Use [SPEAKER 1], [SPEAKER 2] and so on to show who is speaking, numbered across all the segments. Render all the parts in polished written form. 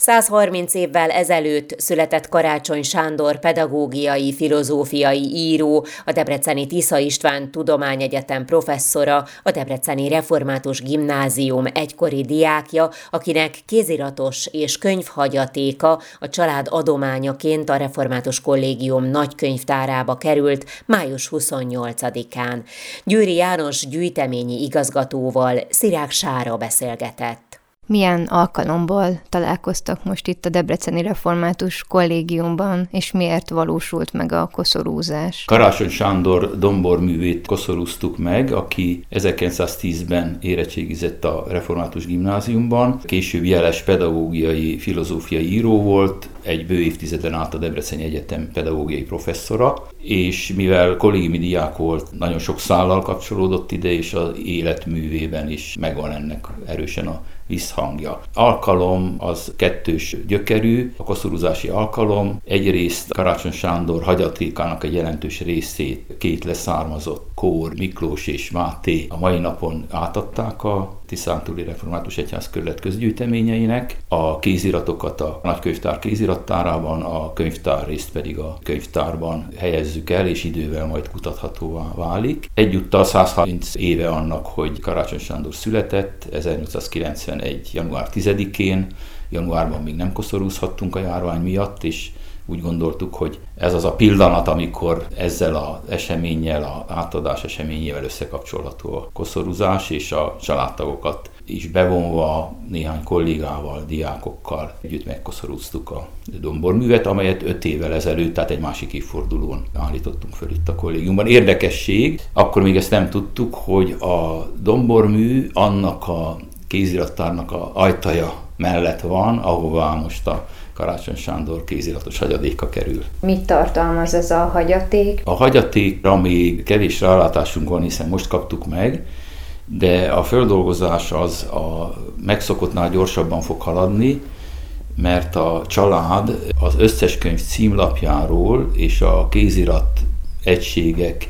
[SPEAKER 1] 130 évvel ezelőtt született Karácsony Sándor pedagógiai, filozófiai író, a debreceni Tisza István Tudományegyetem professzora, a debreceni Református Gimnázium egykori diákja, akinek kéziratos és könyvhagyatéka a család adományaként a Református Kollégium nagykönyvtárába került május 28-án. Győri János gyűjteményi igazgatóval Szirák Sára beszélgetett.
[SPEAKER 2] Milyen alkalomból találkoztak most itt a Debreceni Református Kollégiumban, és miért valósult meg a koszorúzás?
[SPEAKER 3] Karácsony Sándor domborművét koszorúztuk meg, aki 1910-ben érettségizett a Református Gimnáziumban, később jeles pedagógiai, filozófiai író volt, egy bő évtizeden át a Debreceni Egyetem pedagógiai professzora, és mivel kollégiumi diák volt, nagyon sok szállal kapcsolódott ide, és az életművében is megvan ennek erősen a visszhangja. Alkalom az kettős gyökerű, a koszorúzási alkalom. Egyrészt Karácsony Sándor hagyatékának egy jelentős részét két leszármazott, Kór, Miklós és Máté a mai napon átadták a Tiszántúli Református Egyházkerület közgyűjteményeinek, a kéziratokat a nagykönyvtár kézirattárában, a könyvtár részt pedig a könyvtárban helyezzük el, és idővel majd kutathatóvá válik. Egyúttal 130 éve annak, hogy Karácsony Sándor született, 1891. január 10-én, januárban még nem koszorúzhattunk a járvány miatt, és úgy gondoltuk, hogy ez az a pillanat, amikor ezzel az eseménnyel, az átadás eseményével összekapcsolható a koszorúzás, és a családtagokat is bevonva néhány kollégával, diákokkal együtt megkoszorúztuk a domborművet, amelyet 5 évvel ezelőtt, tehát egy másik évfordulón állítottunk föl itt a kollégiumban. Érdekesség, akkor még ezt nem tudtuk, hogy a dombormű annak a kézirattárnak a ajtaja mellett van, ahová most a Karácsony Sándor kéziratos hagyadéka kerül.
[SPEAKER 2] Mit tartalmaz ez a hagyaték?
[SPEAKER 3] A hagyatékra még kevés rálátásunk van, hiszen most kaptuk meg, de a földolgozás az a megszokottnál gyorsabban fog haladni, mert a család az összes könyv címlapjáról és a kézirat egységek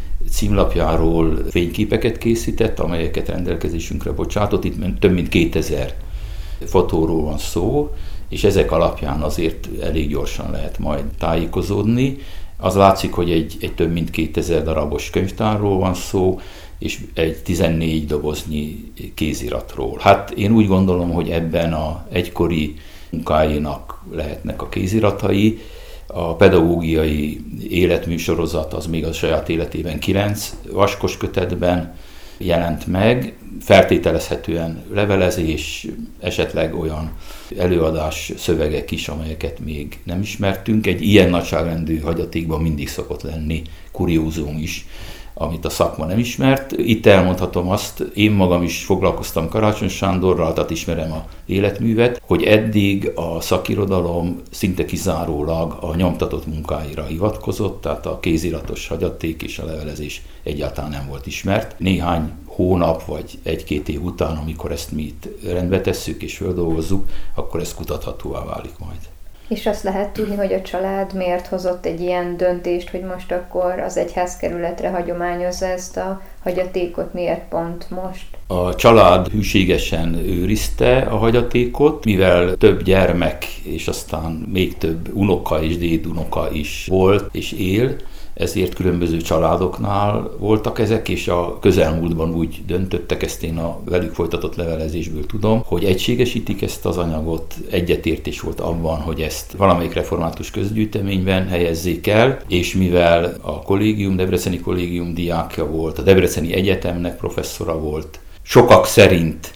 [SPEAKER 3] címlapjáról fényképeket készített, amelyeket rendelkezésünkre bocsátott. Itt több mint 2000 fotóról van szó, és ezek alapján azért elég gyorsan lehet majd tájékozódni. Az látszik, hogy egy több mint 2000 darabos könyvtárról van szó, és egy 14 doboznyi kéziratról. Hát én úgy gondolom, hogy ebben a egykori munkáinak lehetnek a kéziratai. A pedagógiai életműsorozat az még a saját életében 9 vaskos kötetben jelent meg, feltételezhetően levelezés, esetleg olyan előadás szövegek is, amelyeket még nem ismertünk. Egy ilyen nagyságrendű hagyatékban mindig szokott lenni kuriózum is, amit a szakma nem ismert. Itt elmondhatom azt, én magam is foglalkoztam Karácsony Sándorral, tehát ismerem a életművet, hogy eddig a szakirodalom szinte kizárólag a nyomtatott munkáira hivatkozott, tehát a kéziratos hagyaték és a levelezés egyáltalán nem volt ismert. Néhány hónap vagy 1-2 év után, amikor ezt mi itt rendbe tesszük és földolgozzuk, akkor ez kutathatóvá válik majd.
[SPEAKER 2] És azt lehet tudni, hogy a család miért hozott egy ilyen döntést, hogy most akkor az egyházkerületre hagyományozza ezt a hagyatékot, miért pont most?
[SPEAKER 3] A család hűségesen őrizte a hagyatékot, mivel több gyermek és aztán még több unoka és dédunoka is volt és él, ezért különböző családoknál voltak ezek, és a közelmúltban úgy döntöttek, ezt én a velük folytatott levelezésből tudom, hogy egységesítik ezt az anyagot, egyetértés volt abban, hogy ezt valamelyik református közgyűjteményben helyezzék el, és mivel a kollégium, Debreceni Kollégium diákja volt, a Debreceni Egyetemnek professzora volt, sokak szerint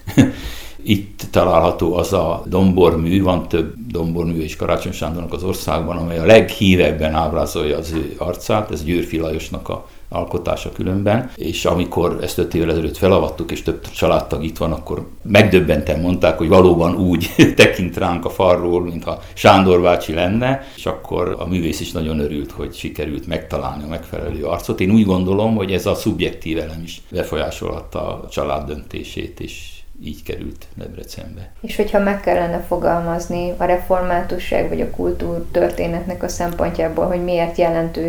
[SPEAKER 3] itt található az a dombormű, van több dombormű és Karácsony Sándornak az országban, amely a leghívebben ábrázolja az ő arcát, ez Győrfi Lajosnak a alkotása különben, és amikor ezt 5 évvel ezelőtt felavattuk, és több családtag itt van, akkor megdöbbenten mondták, hogy valóban úgy tekint ránk a falról, mintha Sándor bácsi lenne, és akkor a művész is nagyon örült, hogy sikerült megtalálni a megfelelő arcot. Én úgy gondolom, hogy ez a szubjektív elem is befolyásolhatta a család döntését, és így került Debrecenbe.
[SPEAKER 2] És hogyha meg kellene fogalmazni a reformátusság vagy a kultúrtörténetnek a szempontjából, hogy miért jelentős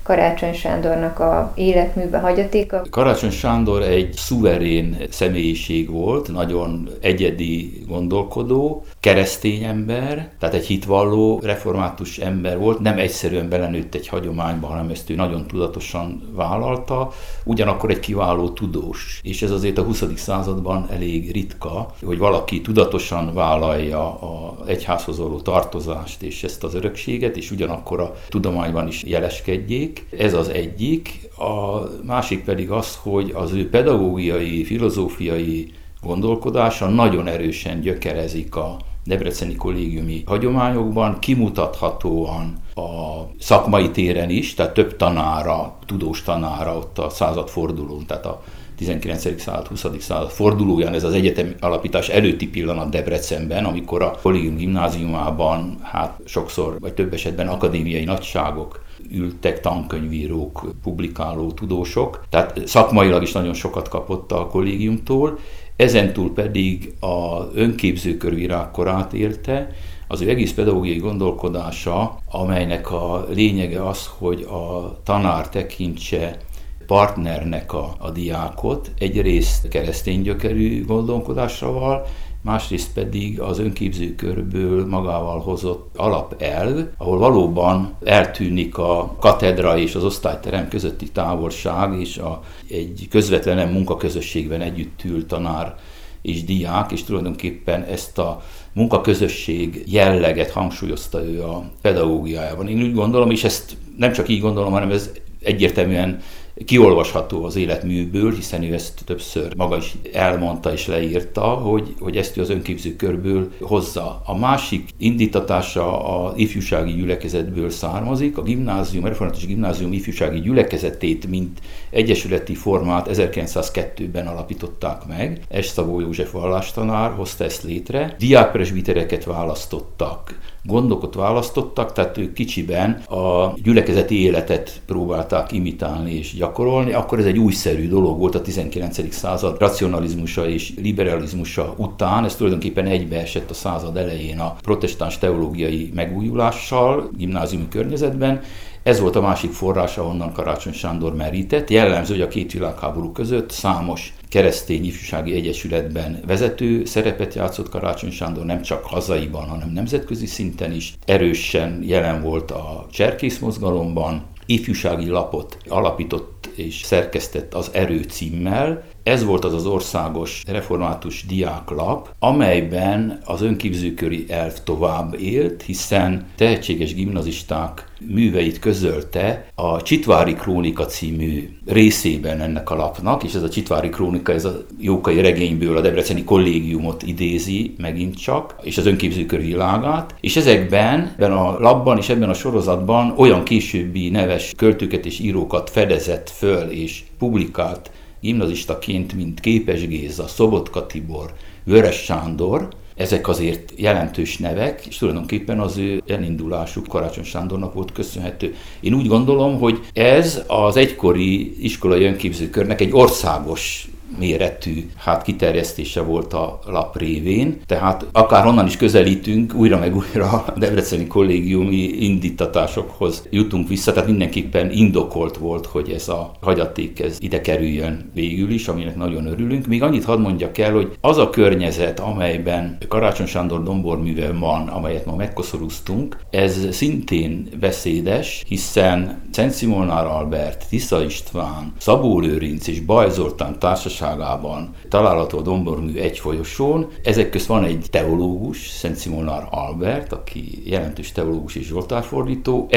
[SPEAKER 2] Karácsony Sándornak a életműve, hagyatéka?
[SPEAKER 3] Karácsony Sándor egy szuverén személyiség volt, nagyon egyedi gondolkodó, keresztény ember, tehát egy hitvalló, református ember volt, nem egyszerűen belenőtt egy hagyományba, hanem ezt ő nagyon tudatosan vállalta, ugyanakkor egy kiváló tudós. És ez azért a 20. században elég ritka, hogy valaki tudatosan vállalja az egyházhoz való tartozást és ezt az örökséget, és ugyanakkor a tudományban is jeleskedjék. Ez az egyik. A másik pedig az, hogy az ő pedagógiai, filozófiai gondolkodása nagyon erősen gyökerezik a debreceni kollégiumi hagyományokban, kimutathatóan a szakmai téren is, tehát több tanára, tudós tanára ott a századfordulón, tehát a 19. század, 20. század fordulóján, ez az egyetem alapítás előtti pillanat Debrecenben, amikor a kollégium gimnáziumában sokszor, vagy több esetben akadémiai nagyságok ültek, tankönyvírók, publikáló tudósok, tehát szakmailag is nagyon sokat kapott a kollégiumtól, ezentúl pedig az önképzőkör virágkorát élte, az ő egész pedagógiai gondolkodása, amelynek a lényege az, hogy a tanár tekintse partnernek a diákot, egyrészt keresztény gyökerű gondolkodásával, másrészt pedig az önképzőkörből magával hozott alapelv, ahol valóban eltűnik a katedra és az osztályterem közötti távolság, és egy közvetlen munkaközösségben együtt ül tanár és diák, és tulajdonképpen ezt a munkaközösség jelleget hangsúlyozta ő a pedagógiájában. Én úgy gondolom, és ezt nem csak így gondolom, hanem ez egyértelműen kiolvasható az életműből, hiszen ő ezt többször maga is elmondta és leírta, hogy ezt ő az önképzőkörből hozza. A másik indítatása az ifjúsági gyülekezetből származik. A gimnázium, a református gimnázium ifjúsági gyülekezetét, mint egyesületi formát 1902-ben alapították meg. Szabó József vallástanár hozta ezt létre. Diákpresbitereket választottak, gondokot választottak, tehát ők kicsiben a gyülekezeti életet próbálták imitálni és gyakorolni, akkor ez egy újszerű dolog volt a 19. század racionalizmusa és liberalizmusa után, ez tulajdonképpen egybeesett a század elején a protestáns teológiai megújulással, gimnáziumi környezetben. Ez volt a másik forrás, ahonnan Karácsony Sándor merített. Jellemző, hogy a két világháború között számos keresztény ifjúsági egyesületben vezető szerepet játszott Karácsony Sándor, nem csak hazaiban, hanem nemzetközi szinten is. Erősen jelen volt a cserkész mozgalomban, ifjúsági lapot alapított és szerkesztett az Erő címmel. Ez volt az országos református diáklap, amelyben az önképzőköri elv tovább élt, hiszen tehetséges gimnazisták műveit közölte a Csitvári Krónika című részében ennek a lapnak, és ez a Csitvári Krónika, ez a Jókai regényből a debreceni kollégiumot idézi megint csak, és az önképzőkör világát, és ebben a lapban és ebben a sorozatban olyan későbbi neves költőket és írókat fedezett föl és publikált gimnazistaként, mint Képes Géza, Szobotka Tibor, Vörös Sándor. Ezek azért jelentős nevek, és tulajdonképpen az ő elindulásuk Karácsony Sándornak volt köszönhető. Én úgy gondolom, hogy ez az egykori iskolai önképzőkörnek egy országos méretű kiterjesztése volt a lap révén, tehát akárhonnan is közelítünk, újra meg újra a debreceni kollégiumi indítatásokhoz jutunk vissza, tehát mindenképpen indokolt volt, hogy ez a hagyaték ide kerüljön végül is, aminek nagyon örülünk. Még annyit hadd mondjak el, hogy az a környezet, amelyben Karácsony Sándor domborműve van, amelyet ma megkoszorúztunk, ez szintén beszédes, hiszen Szent Szimolnár Albert, Tisza István, Szabó Lőrinc és Baj Zoltán társaságában található a dombormű egy folyosón. Ezek közt van egy teológus, Szent Szimolnár Albert, aki jelentős teológus és zsoltárfordító.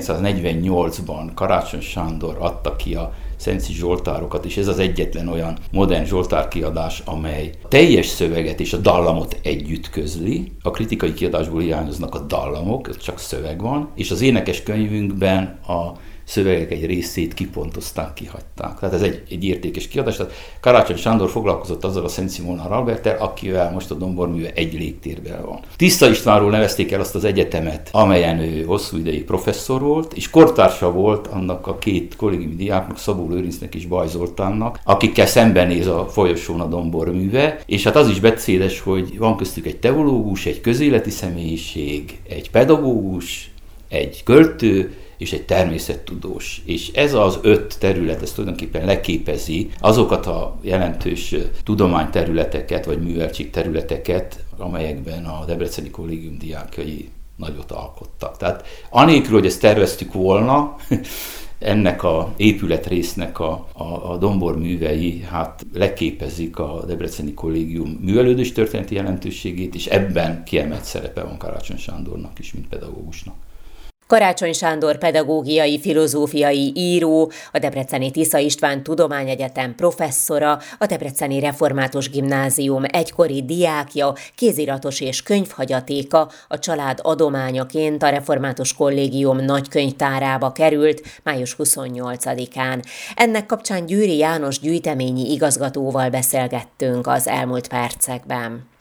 [SPEAKER 3] 1948-ban Karácsony Sándor adta ki a Szenci zsoltárokat, és ez az egyetlen olyan modern zsoltárkiadás, amely teljes szöveget és a dallamot együtt közli. A kritikai kiadásból hiányoznak a dallamok, csak szöveg van, és az énekes könyvünkben a szövegek egy részét kipontozták, kihagyták. Tehát ez egy értékes kiadás. Tehát Karácsony Sándor foglalkozott azzal a Szent Szimolnár Alberttel, akivel most a domborműve egy légtérben van. Tisza Istvánról nevezték el azt az egyetemet, amelyen ő hosszú ideig professzor volt, és kortársa volt annak a két kollégiumi diáknak, Szabó Lőrincnek és Baj Zoltánnak, akikkel szembenéz a folyosón a domborműve, és az is beszédes, hogy van köztük egy teológus, egy közéleti személyiség, egy pedagógus, egy költő, és egy természettudós. És ez az 5 terület, ez tulajdonképpen leképezi azokat a jelentős tudományterületeket, vagy műveltségterületeket, amelyekben a Debreceni Kollégium diákjai nagyot alkottak. Tehát anélkül, hogy ezt terveztük volna, ennek a épületrésznek a Dombor művei leképezik a Debreceni Kollégium művelődés történeti jelentőségét, és ebben kiemelt szerepe van Karácsony Sándornak is, mint pedagógusnak.
[SPEAKER 1] Karácsony Sándor pedagógiai, filozófiai író, a Debreceni Tisza István Tudományegyetem professzora, a Debreceni Református Gimnázium egykori diákja, kéziratos és könyvhagyatéka a család adományaként a Református Kollégium nagykönyvtárába került május 28-án. Ennek kapcsán Győri János gyűjteményi igazgatóval beszélgettünk az elmúlt percekben.